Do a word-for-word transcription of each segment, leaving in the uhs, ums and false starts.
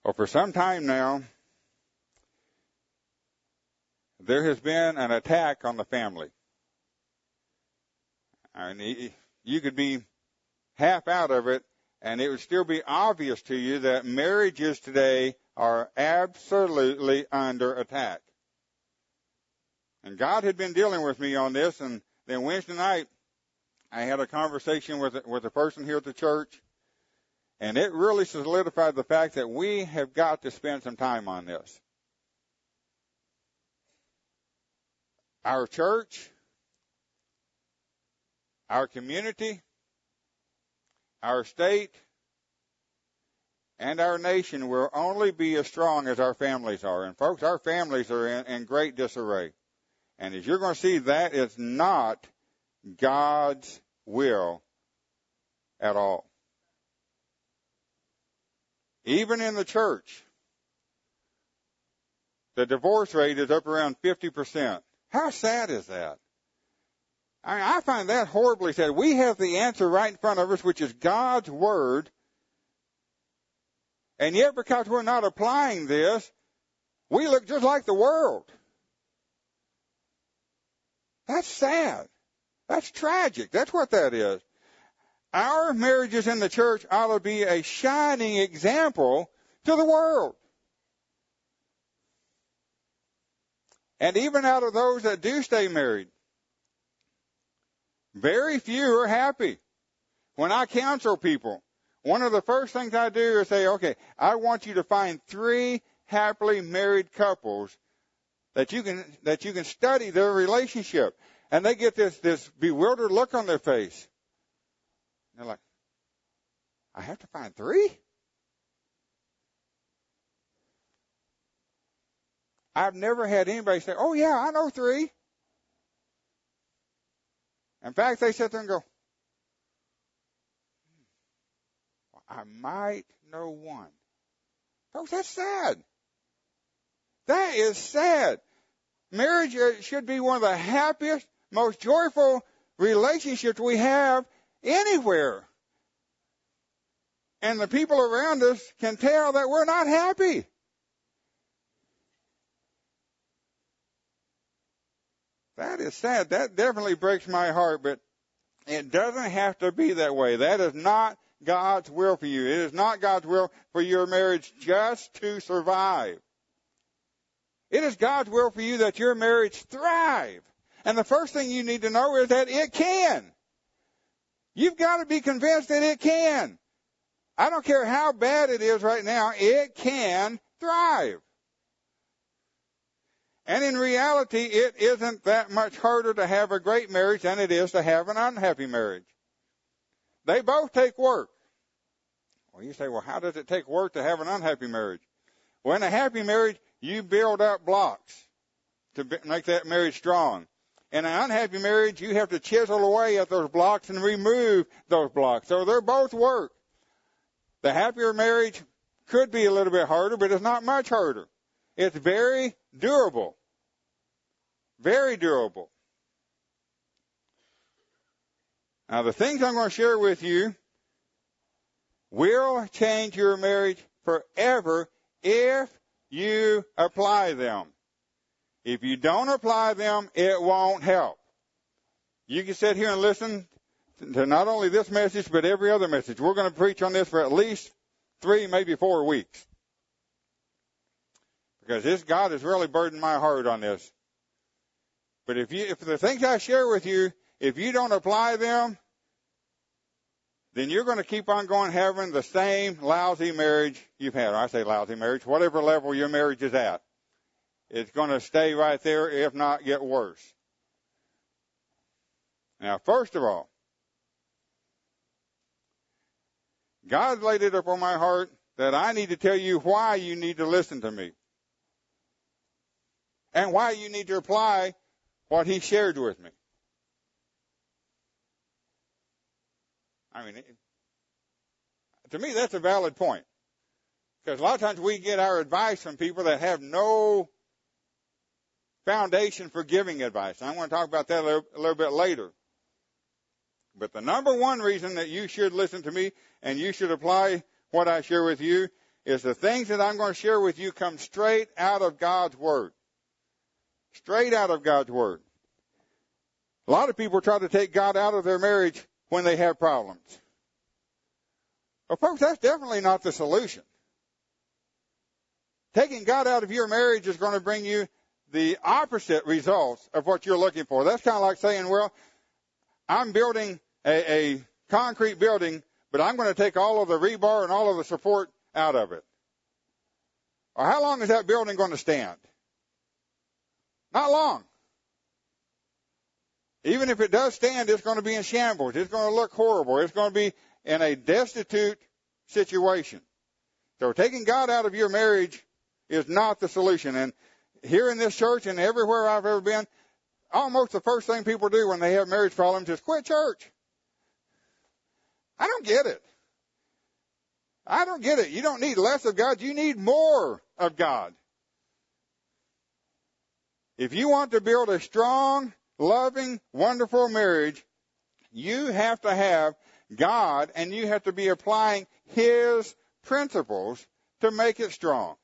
Well, for some time now, there has been an attack on the family. I mean, you could be half out of it, and it would still be obvious to you that marriages today are absolutely under attack. And God had been dealing with me on this, and then Wednesday night, I had a conversation with with a person here at the church, and it really solidified the fact that we have got to spend some time on this. Our church, our community, our state, and our nation will only be as strong as our families are. And folks, our families are in, in great disarray. And as you're going to see, that is not God's will at all. Even in the church, the divorce rate is up around fifty percent. How sad is that? I mean, I find that horribly sad. We have the answer right in front of us, which is God's Word. And yet, because we're not applying this, we look just like the world. That's sad. That's tragic. That's what that is. Our marriages in the church ought to be a shining example to the world. And even out of those that do stay married, very few are happy. When I counsel people, one of the first things I do is say, okay, I want you to find three happily married couples that you can that you can study their relationship. And they get this, this bewildered look on their face. They're like, I have to find three? I've never had anybody say, oh, yeah, I know three. In fact, they sit there and go, I might know one. Folks, that's sad. That is sad. Marriage should be one of the happiest, most joyful relationships we have anywhere. And the people around us can tell that we're not happy. That is sad. That definitely breaks my heart, but it doesn't have to be that way. That is not God's will for you. It is not God's will for your marriage just to survive. It is God's will for you that your marriage thrive. And the first thing you need to know is that it can. You've got to be convinced that it can. I don't care how bad it is right now, it can thrive. And in reality, it isn't that much harder to have a great marriage than it is to have an unhappy marriage. They both take work. Well, you say, well, how does it take work to have an unhappy marriage? Well, in a happy marriage, you build up blocks to make that marriage strong. In an unhappy marriage, you have to chisel away at those blocks and remove those blocks. So they're both work. The happier marriage could be a little bit harder, but it's not much harder. It's very durable. Very durable. Now, the things I'm going to share with you will change your marriage forever if you apply them. If you don't apply them, it won't help. You can sit here and listen to not only this message, but every other message. We're going to preach on this for at least three, maybe four weeks. Because this God has really burdened my heart on this. But if you, if the things I share with you, if you don't apply them, then you're going to keep on going having the same lousy marriage you've had. I say lousy marriage, whatever level your marriage is at. It's going to stay right there, if not get worse. Now, first of all, God laid it up on my heart that I need to tell you why you need to listen to me. And why you need to apply what He shared with me. I mean, it, to me, that's a valid point. Because a lot of times we get our advice from people that have no foundation for giving advice. And I want to talk about that a little, a little bit later. But the number one reason that you should listen to me and you should apply what I share with you is the things that I'm going to share with you come straight out of God's Word. Straight out of God's Word. A lot of people try to take God out of their marriage when they have problems. Well, folks, that's definitely not the solution. Taking God out of your marriage is going to bring you the opposite results of what you're looking for. That's kind of like saying, well, I'm building a, a concrete building, but I'm going to take all of the rebar and all of the support out of it. Or how long is that building going to stand? Not long. Even if it does stand, it's going to be in shambles. It's going to look horrible. It's going to be in a destitute situation. So taking God out of your marriage is not the solution. And here in this church and everywhere I've ever been, almost the first thing people do when they have marriage problems is quit church. I don't get it. I don't get it. You don't need less of God. You need more of God. If you want to build a strong, loving, wonderful marriage, you have to have God and you have to be applying His principles to make it strong.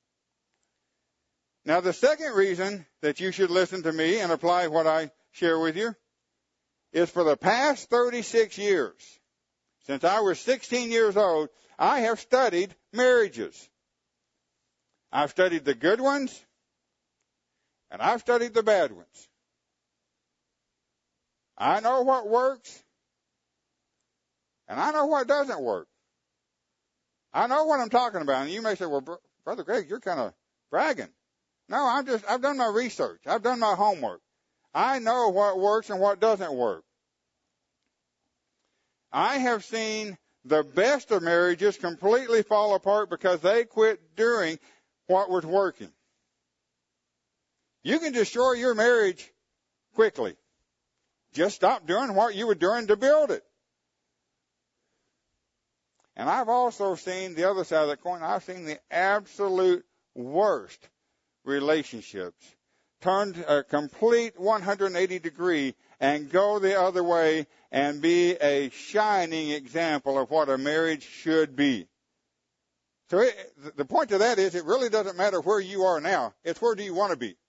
Now, the second reason that you should listen to me and apply what I share with you is for the past thirty-six years, since I was sixteen years old, I have studied marriages. I've studied the good ones, and I've studied the bad ones. I know what works, and I know what doesn't work. I know what I'm talking about. And you may say, well, Brother Greg, you're kind of bragging. No, I'm just, I've done my research. I've done my homework. I know what works and what doesn't work. I have seen the best of marriages completely fall apart because they quit doing what was working. You can destroy your marriage quickly. Just stop doing what you were doing to build it. And I've also seen the other side of the coin. I've seen the absolute worst relationships turn a complete one hundred eighty degree and go the other way and be a shining example of what a marriage should be. So it, the point of that is it really doesn't matter where you are now. It's where do you want to be.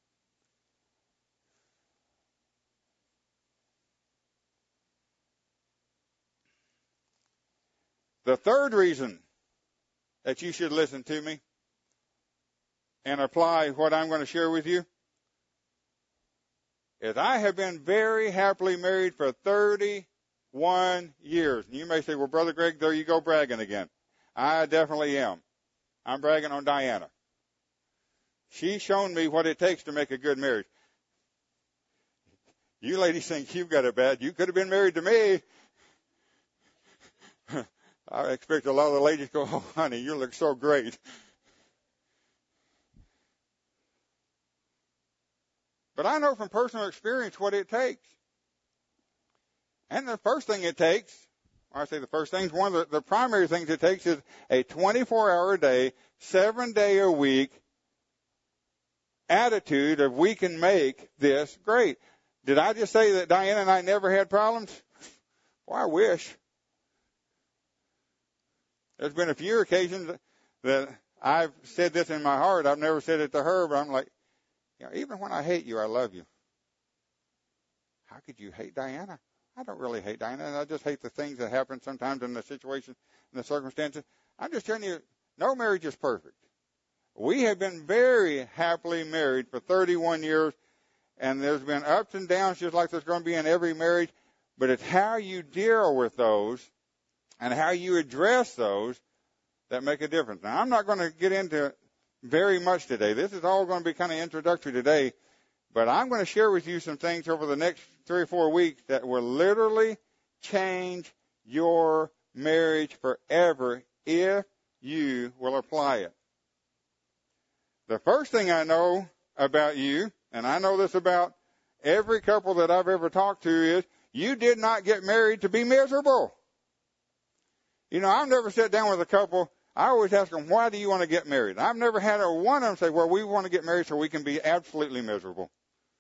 The third reason that you should listen to me and apply what I'm going to share with you is I have been very happily married for thirty-one years. And you may say, well, Brother Greg, there you go bragging again. I definitely am. I'm bragging on Diana. She's shown me what it takes to make a good marriage. You ladies think you've got it bad. You could have been married to me. I expect a lot of the ladies go, oh, honey, you look so great. But I know from personal experience what it takes. And the first thing it takes, or I say the first thing, one of the, the primary things it takes is a twenty-four hour a day, seven day a week attitude of we can make this great. Did I just say that Diana and I never had problems? Well, I wish. There's been a few occasions that I've said this in my heart. I've never said it to her, but I'm like, you know, even when I hate you, I love you. How could you hate Diana? I don't really hate Diana. I just hate the things that happen sometimes in the situation and the circumstances. I'm just telling you, no marriage is perfect. We have been very happily married for thirty-one years, and there's been ups and downs just like there's going to be in every marriage, but it's how you deal with those and how you address those that make a difference. Now, I'm not going to get into very much today. This is all going to be kind of introductory today, but I'm going to share with you some things over the next three or four weeks that will literally change your marriage forever if you will apply it. The first thing I know about you, and I know this about every couple that I've ever talked to, is you did not get married to be miserable. You know, I've never sat down with a couple. I always ask them, why do you want to get married? I've never had a one of them say, well, we want to get married so we can be absolutely miserable.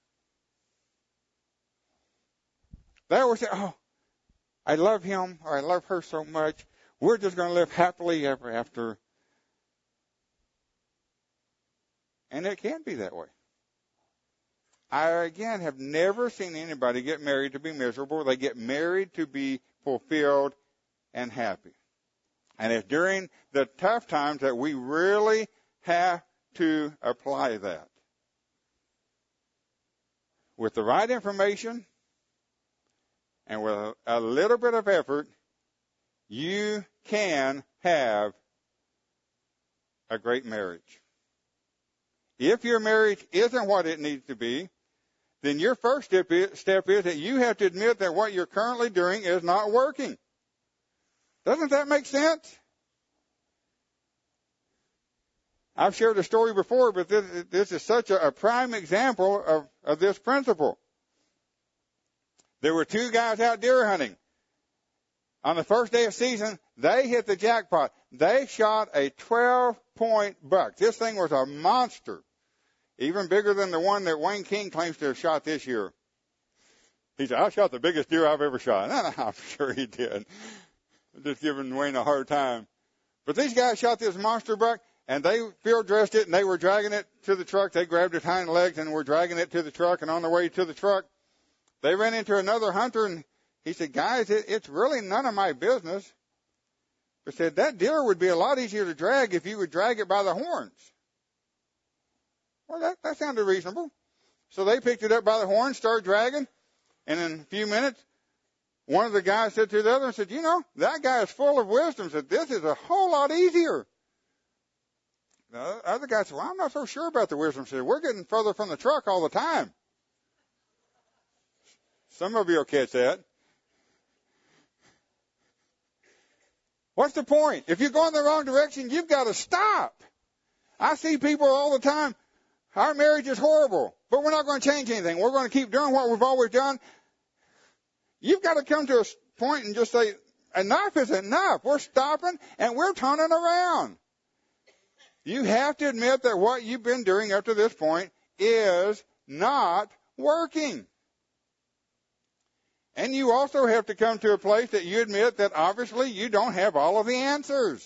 They always say, oh, I love him or I love her so much. We're just going to live happily ever after. And it can be that way. I, again, have never seen anybody get married to be miserable. They get married to be fulfilled and happy. And it's during the tough times that we really have to apply that. With the right information and with a little bit of effort, you can have a great marriage. If your marriage isn't what it needs to be, then your first step is, step is that you have to admit that what you're currently doing is not working. Doesn't that make sense? I've shared a story before, but this, this is such a, a prime example of, of this principle. There were two guys out deer hunting. On the first day of season, they hit the jackpot. They shot a twelve-point buck. This thing was a monster, even bigger than the one that Wayne King claims to have shot this year. He said, I shot the biggest deer I've ever shot. And I'm sure he did. I'm just giving Wayne a hard time. But these guys shot this monster buck, and they field dressed it, and they were dragging it to the truck. They grabbed its hind legs and were dragging it to the truck, and on their way to the truck, they ran into another hunter, and he said, guys, it, it's really none of my business. But said, that deer would be a lot easier to drag if you would drag it by the horns. Well, that, that sounded reasonable. So they picked it up by the horns, started dragging, and in a few minutes, one of the guys said to the other and said, you know, that guy is full of wisdom. Said, this is a whole lot easier. The other guy said, well, I'm not so sure about the wisdom. Said, we're getting further from the truck all the time. Some of you will catch that. What's the point? If you're going the wrong direction, you've got to stop. I see people all the time, our marriage is horrible, but we're not going to change anything. We're going to keep doing what we've always done. You've got to come to a point and just say, enough is enough. We're stopping and we're turning around. You have to admit that what you've been doing up to this point is not working. And you also have to come to a place that you admit that obviously you don't have all of the answers.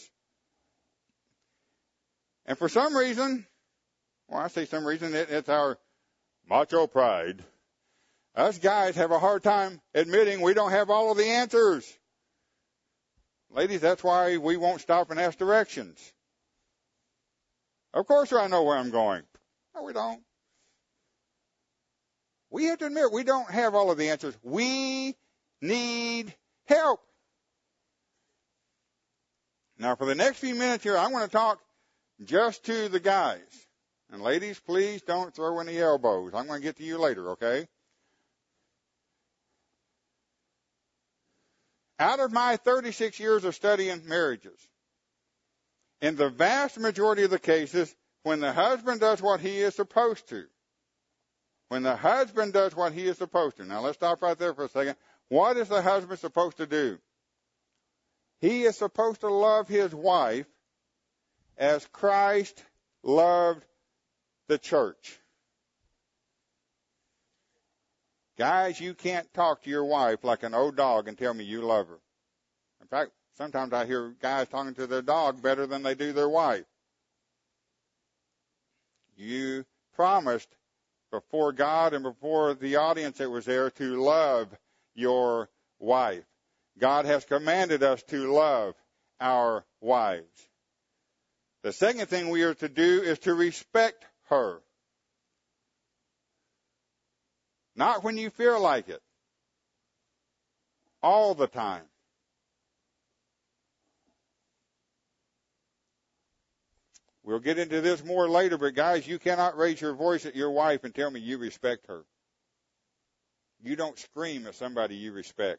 And for some reason, well, I say some reason, it, it's our macho pride. Us guys have a hard time admitting we don't have all of the answers. Ladies, that's why we won't stop and ask directions. Of course I know where I'm going. No, we don't. We have to admit we don't have all of the answers. We need help. Now, for the next few minutes here, I want to talk just to the guys. And ladies, please don't throw any elbows. I'm going to get to you later, okay? Out of my thirty-six years of studying marriages, in the vast majority of the cases, when the husband does what he is supposed to, when the husband does what he is supposed to. Now, let's stop right there for a second. What is the husband supposed to do? He is supposed to love his wife as Christ loved the church. Guys, you can't talk to your wife like an old dog and tell me you love her. In fact, sometimes I hear guys talking to their dog better than they do their wife. You promised before God and before the audience that was there to love your wife. God has commanded us to love our wives. The second thing we are to do is to respect her. Not when you feel like it. All the time. We'll get into this more later, but guys, you cannot raise your voice at your wife and tell me you respect her. You don't scream at somebody you respect.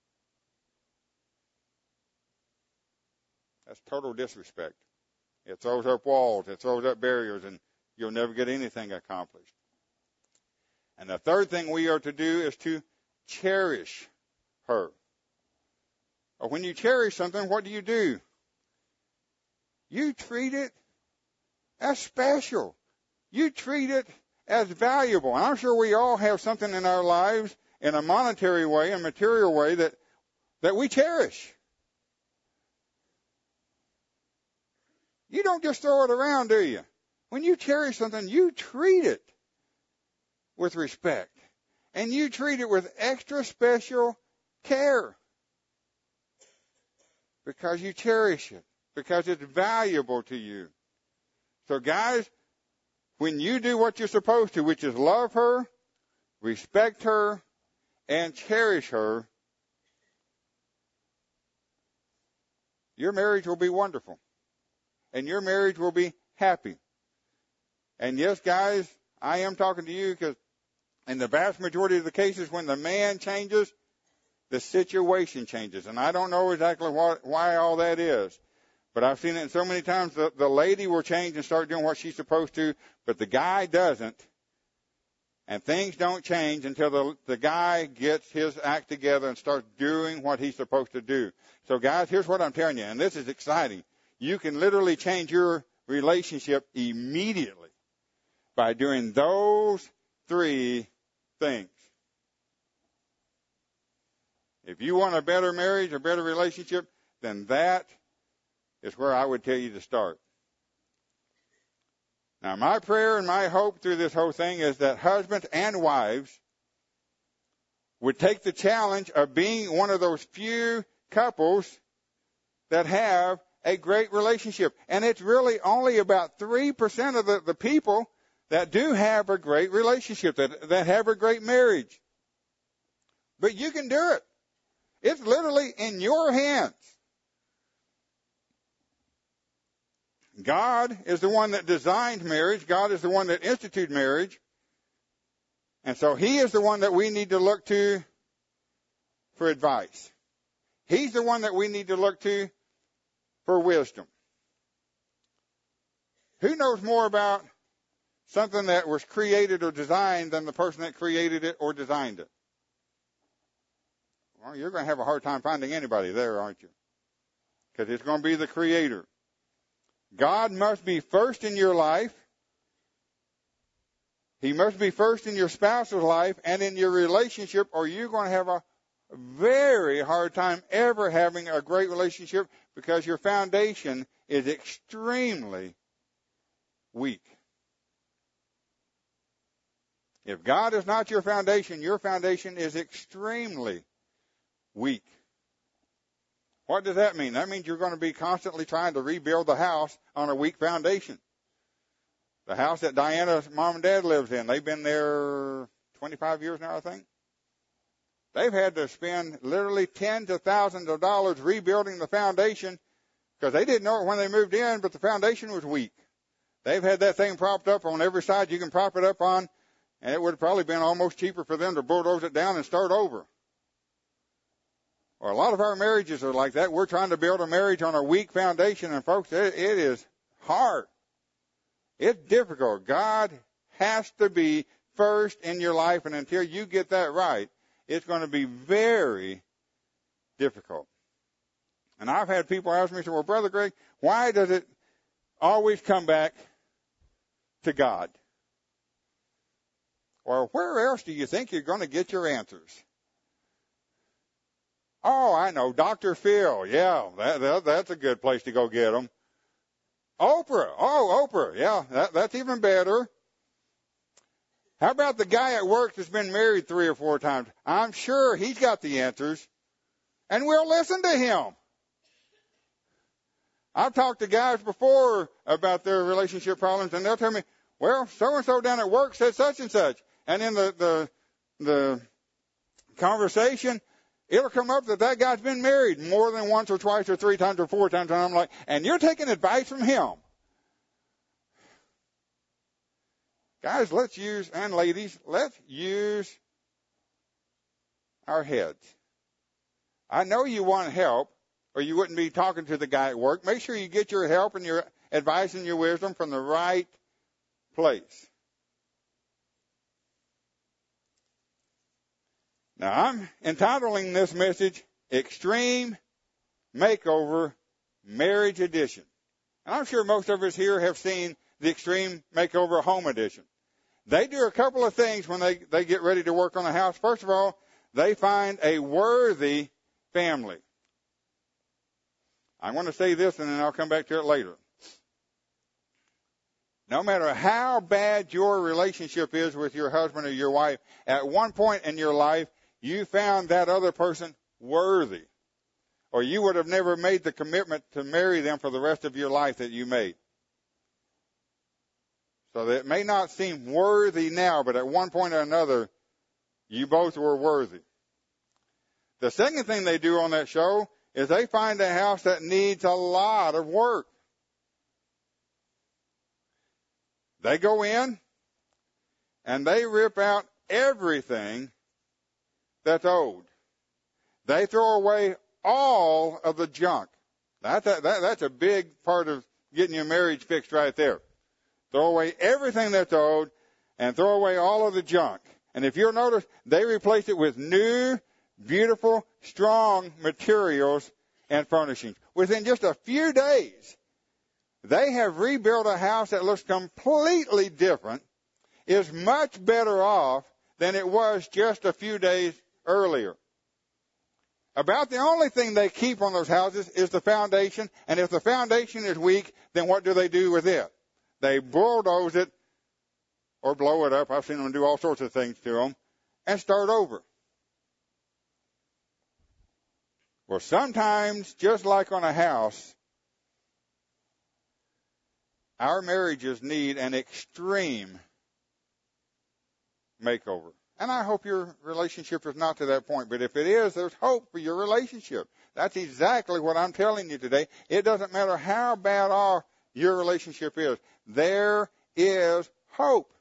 That's total disrespect. It throws up walls, it throws up barriers, and you'll never get anything accomplished. And the third thing we are to do is to cherish her. Or when you cherish something, what do you do? You treat it as special. You treat it as valuable. And I'm sure we all have something in our lives in a monetary way, a material way that, that we cherish. You don't just throw it around, do you? When you cherish something, you treat it with respect. And you treat it with extra special care. Because you cherish it. Because it's valuable to you. So guys, when you do what you're supposed to, which is love her, respect her, and cherish her, your marriage will be wonderful. And your marriage will be happy. And yes, guys, I am talking to you because in the vast majority of the cases when the man changes, the situation changes. And I don't know exactly what, why all that is. But I've seen it so many times. The, the lady will change and start doing what she's supposed to, but the guy doesn't. And things don't change until the, the guy gets his act together and starts doing what he's supposed to do. So, guys, here's what I'm telling you, and this is exciting. You can literally change your relationship immediately by doing those three things. If you want a better marriage, a better relationship, then that is where I would tell you to start. Now, my prayer and my hope through this whole thing is that husbands and wives would take the challenge of being one of those few couples that have a great relationship. And it's really only about three percent of the, the people that do have a great relationship, that, that have a great marriage. But you can do it. It's literally in your hands. God is the one that designed marriage. God is the one that instituted marriage. And so he is the one that we need to look to for advice. He's the one that we need to look to for wisdom. Who knows more about something that was created or designed than the person that created it or designed it? Well, you're going to have a hard time finding anybody there, aren't you? Because it's going to be the creator. God must be first in your life. He must be first in your spouse's life and in your relationship, or you're going to have a very hard time ever having a great relationship because your foundation is extremely weak. If God is not your foundation, your foundation is extremely weak. What does that mean? That means you're going to be constantly trying to rebuild the house on a weak foundation. The house that Diana's mom and dad lives in, they've been there twenty-five years now, I think. They've had to spend literally tens of thousands of dollars rebuilding the foundation because they didn't know it when they moved in, but the foundation was weak. They've had that thing propped up on every side you can prop it up on, and it would have probably been almost cheaper for them to bulldoze it down and start over. Well, a lot of our marriages are like that. We're trying to build a marriage on a weak foundation, and folks, it, it is hard. It's difficult. God has to be first in your life, and until you get that right, it's going to be very difficult. And I've had people ask me, well, Brother Greg, why does it always come back to God? Or where else do you think you're going to get your answers? Oh, I know, Doctor Phil. Yeah, that, that, that's a good place to go get them. Oprah. Oh, Oprah. Yeah, that, that's even better. How about the guy at work that's been married three or four times? I'm sure he's got the answers, and we'll listen to him. I've talked to guys before about their relationship problems, and they'll tell me, well, so-and-so down at work said such and such. And in the, the, the conversation, it'll come up that that guy's been married more than once or twice or three times or four times. And I'm like, and you're taking advice from him. Guys, let's use, and ladies, let's use our heads. I know you want help, or you wouldn't be talking to the guy at work. Make sure you get your help and your advice and your wisdom from the right place. Now, I'm entitling this message, Extreme Makeover Marriage Edition. And I'm sure most of us here have seen the Extreme Makeover Home Edition. They do a couple of things when they, they get ready to work on a house. First of all, they find a worthy family. I want to say this, and then I'll come back to it later. No matter how bad your relationship is with your husband or your wife, at one point in your life, you found that other person worthy. Or you would have never made the commitment to marry them for the rest of your life that you made. So that it may not seem worthy now, but at one point or another, you both were worthy. The second thing they do on that show is they find a house that needs a lot of work. They go in and they rip out everything that's old. They throw away all of the junk. That's a, that, that's a big part of getting your marriage fixed right there. Throw away everything that's old and throw away all of the junk. And if you'll notice, they replace it with new, beautiful, strong materials and furnishings. Within just a few days, they have rebuilt a house that looks completely different, is much better off than it was just a few days earlier. About the only thing they keep on those houses is the foundation, and if the foundation is weak, then what do they do with it? They bulldoze it or blow it up. I've seen them do all sorts of things to them and start over. Well, sometimes, just like on a house, our marriages need an extreme makeover. And I hope your relationship is not to that point. But if it is, there's hope for your relationship. That's exactly what I'm telling you today. It doesn't matter how bad off your relationship is. There is hope.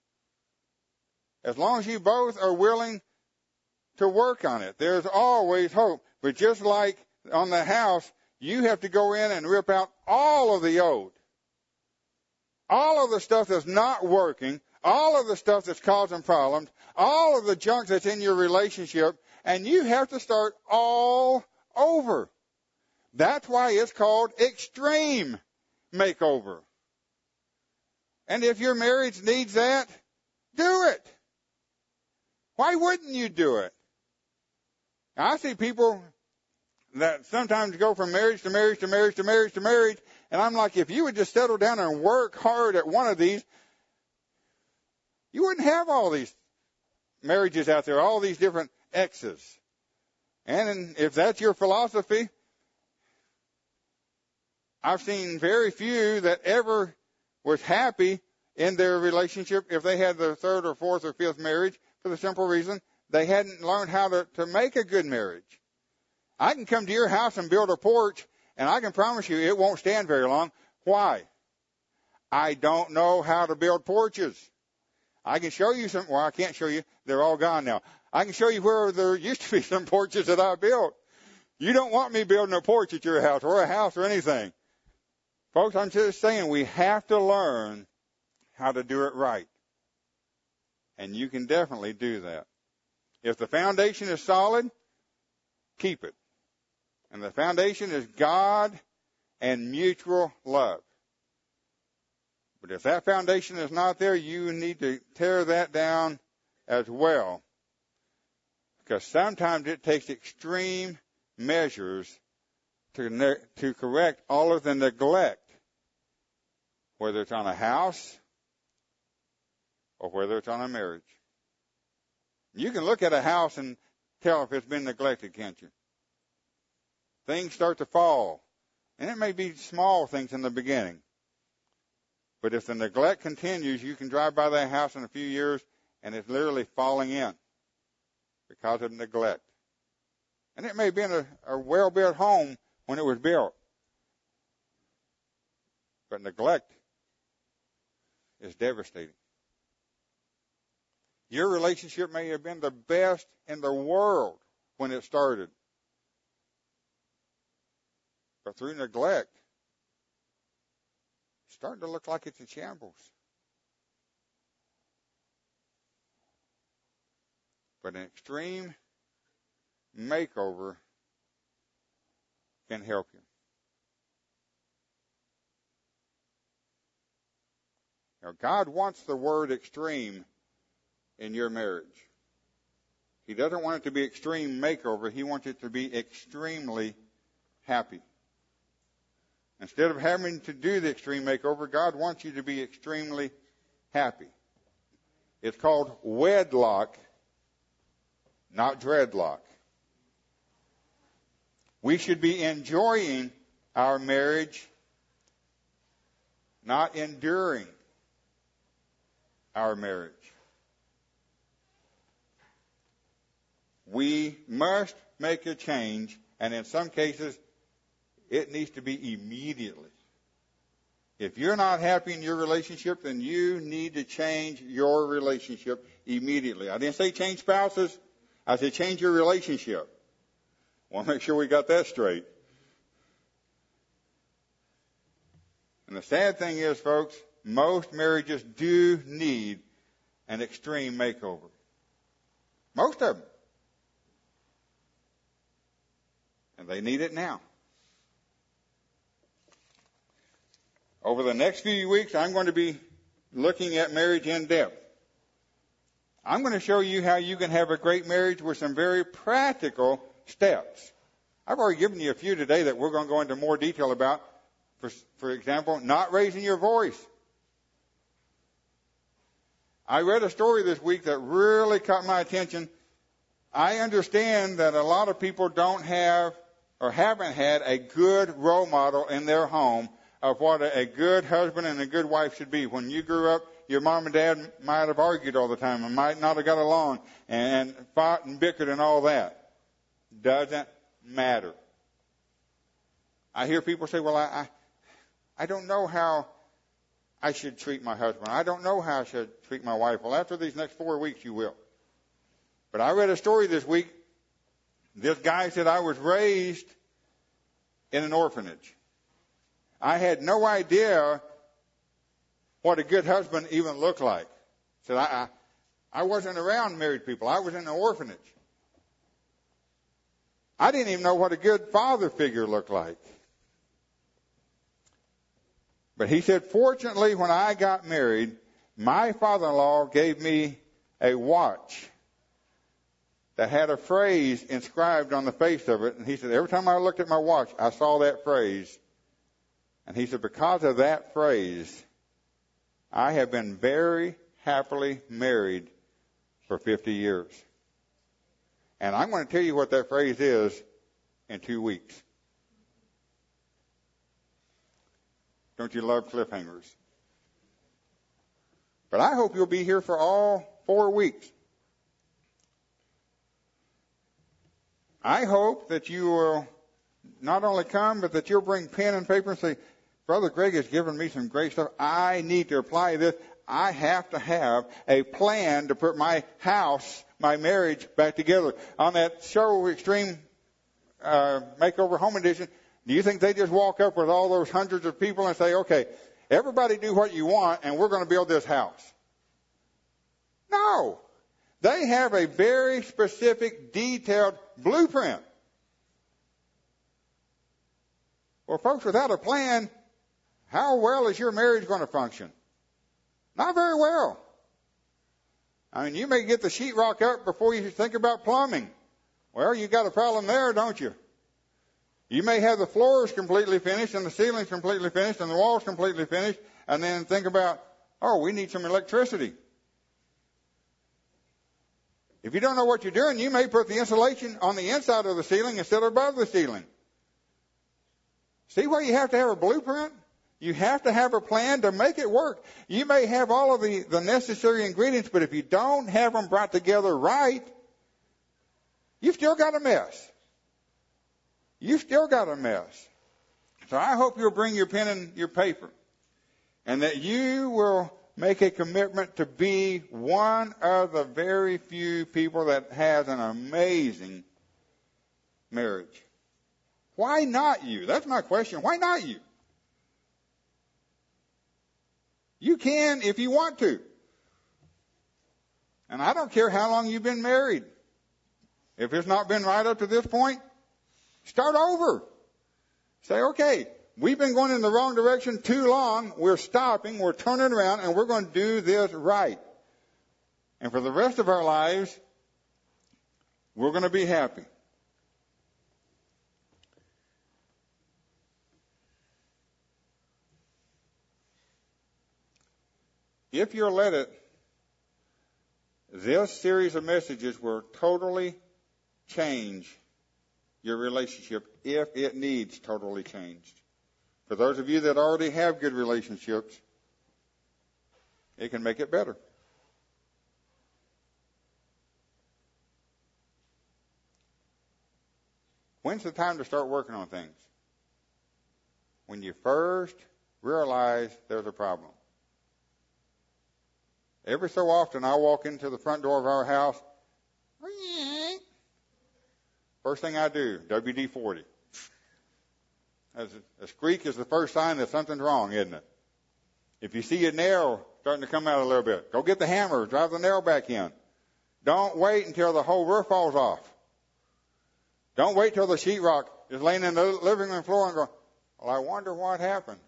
As long as you both are willing to work on it, there's always hope. But just like on the house, you have to go in and rip out all of the old. All of the stuff that's not working, all of the stuff that's causing problems, all of the junk that's in your relationship, and you have to start all over. That's why it's called extreme makeover. And if your marriage needs that, do it. Why wouldn't you do it? I see people that sometimes go from marriage to marriage to marriage to marriage to marriage, and I'm like, if you would just settle down and work hard at one of these, you wouldn't have all these marriages out there, all these different exes. And if that's your philosophy, I've seen very few that ever was happy in their relationship if they had their third or fourth or fifth marriage, for the simple reason they hadn't learned how to, to make a good marriage. I can come to your house and build a porch, and I can promise you it won't stand very long. Why? I don't know how to build porches. I can show you some, well, I can't show you. They're all gone now. I can show you where there used to be some porches that I built. You don't want me building a porch at your house or a house or anything. Folks, I'm just saying we have to learn how to do it right. And you can definitely do that. If the foundation is solid, keep it. And the foundation is God and mutual love. But if that foundation is not there, you need to tear that down as well. Because sometimes it takes extreme measures to, ne- to correct all of the neglect, whether it's on a house or whether it's on a marriage. You can look at a house and tell if it's been neglected, can't you? Things start to fall. And it may be small things in the beginning. But if the neglect continues, you can drive by that house in a few years and it's literally falling in because of neglect. And it may have been a, a well-built home when it was built. But neglect is devastating. Your relationship may have been the best in the world when it started. But through neglect, it's starting to look like it's in shambles. But an extreme makeover can help you. Now, God wants the word extreme in your marriage. He doesn't want it to be extreme makeover. He wants it to be extremely happy. Instead of having to do the extreme makeover, God wants you to be extremely happy. It's called wedlock, not dreadlock. We should be enjoying our marriage, not enduring our marriage. We must make a change, and in some cases, it needs to be immediately. If you're not happy in your relationship, then you need to change your relationship immediately. I didn't say change spouses. I said change your relationship. I want to make sure we got that straight. And the sad thing is, folks, most marriages do need an extreme makeover. Most of them. And they need it now. Over the next few weeks, I'm going to be looking at marriage in depth. I'm going to show you how you can have a great marriage with some very practical steps. I've already given you a few today that we're going to go into more detail about. For, for example, not raising your voice. I read a story this week that really caught my attention. I understand that a lot of people don't have or haven't had a good role model in their home of what a, a good husband and a good wife should be. When you grew up, your mom and dad might have argued all the time and might not have got along and fought and bickered and all that. Doesn't matter. I hear people say, well, I, I, I don't know how I should treat my husband. I don't know how I should treat my wife. Well, after these next four weeks, you will. But I read a story this week. This guy said, I was raised in an orphanage. I had no idea what a good husband even looked like. He said, I, I, I wasn't around married people. I was in an orphanage. I didn't even know what a good father figure looked like. But he said, fortunately, when I got married, my father-in-law gave me a watch that had a phrase inscribed on the face of it. And he said, every time I looked at my watch, I saw that phrase. And he said, because of that phrase, I have been very happily married for fifty years. And I'm going to tell you what that phrase is in two weeks. Don't you love cliffhangers? But I hope you'll be here for all four weeks. I hope that you will not only come, but that you'll bring pen and paper and say, Brother Greg has given me some great stuff. I need to apply this. I have to have a plan to put my house, my marriage back together. On that show, Extreme uh, Makeover Home Edition, do you think they just walk up with all those hundreds of people and say, okay, everybody do what you want and we're going to build this house? No. They have a very specific, detailed blueprint. Well, folks, without a plan, how well is your marriage going to function? Not very well. I mean, you may get the sheetrock up before you think about plumbing. Well, you got a problem there, don't you? You may have the floors completely finished and the ceilings completely finished and the walls completely finished, and then think about, oh, we need some electricity. If you don't know what you're doing, you may put the insulation on the inside of the ceiling instead of above the ceiling. See where you have to have a blueprint? You have to have a plan to make it work. You may have all of the, the necessary ingredients, but if you don't have them brought together right, you've still got a mess. You've still got a mess. So I hope you'll bring your pen and your paper, and that you will make a commitment to be one of the very few people that has an amazing marriage. Why not you? That's my question. Why not you? You can if you want to. And I don't care how long you've been married. If it's not been right up to this point, start over. Say, okay, we've been going in the wrong direction too long. We're stopping. We're turning around, and we're going to do this right. And for the rest of our lives, we're going to be happy. if you'll let it, this series of messages will totally change your relationship if it needs totally changed. For those of you that already have good relationships, it can make it better. When's the time to start working on things? When you first realize there's a problem. Every so often I walk into the front door of our house. First thing I do, W D forty. As a squeak is the first sign that something's wrong, isn't it? If you see a nail starting to come out a little bit, go get the hammer, drive the nail back in. Don't wait until the whole roof falls off. Don't wait till the sheetrock is laying in the living room floor and go, well, I wonder what happened.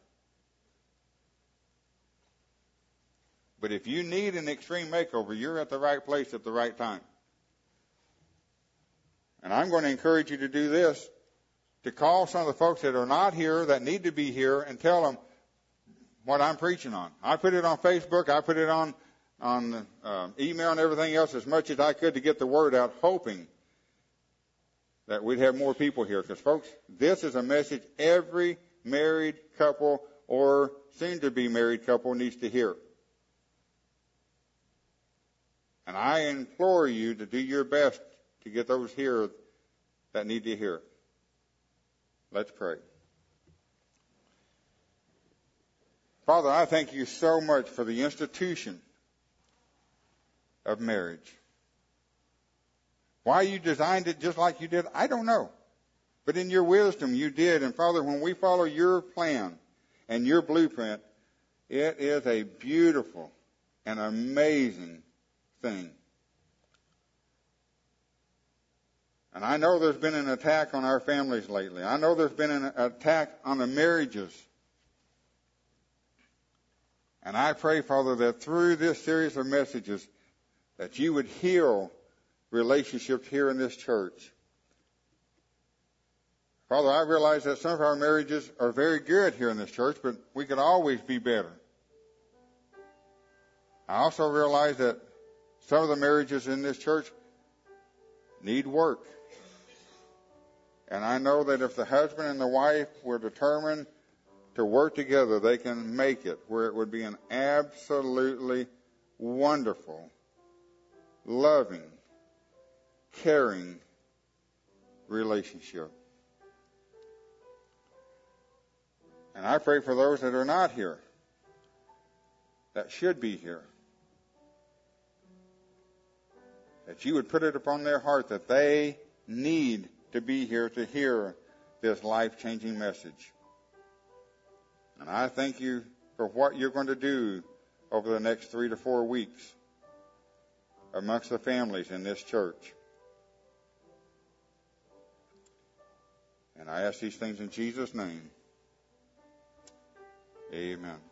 But if you need an extreme makeover, you're at the right place at the right time. And I'm going to encourage you to do this, to call some of the folks that are not here, that need to be here, and tell them what I'm preaching on. I put it on Facebook. I put it on, on uh, email and everything else as much as I could to get the word out, hoping that we'd have more people here. Because, folks, this is a message every married couple or soon-to-be married couple needs to hear. And I implore you to do your best to get those here that need to hear it. Let's pray. Father, I thank you so much for the institution of marriage. Why you designed it just like you did, I don't know. But in your wisdom, you did. And Father, when we follow your plan and your blueprint, it is a beautiful and amazing thing. And I know there's been an attack on our families lately. I know there's been an attack on the marriages. And I pray, Father, that through this series of messages, that you would heal relationships here in this church. Father, I realize that some of our marriages are very good here in this church, but we could always be better. I also realize that some of the marriages in this church need work. And I know that if the husband and the wife were determined to work together, they can make it where it would be an absolutely wonderful, loving, caring relationship. And I pray for those that are not here, that should be here, that you would put it upon their heart that they need to be here to hear this life-changing message. And I thank you for what you're going to do over the next three to four weeks amongst the families in this church. And I ask these things in Jesus' name. Amen.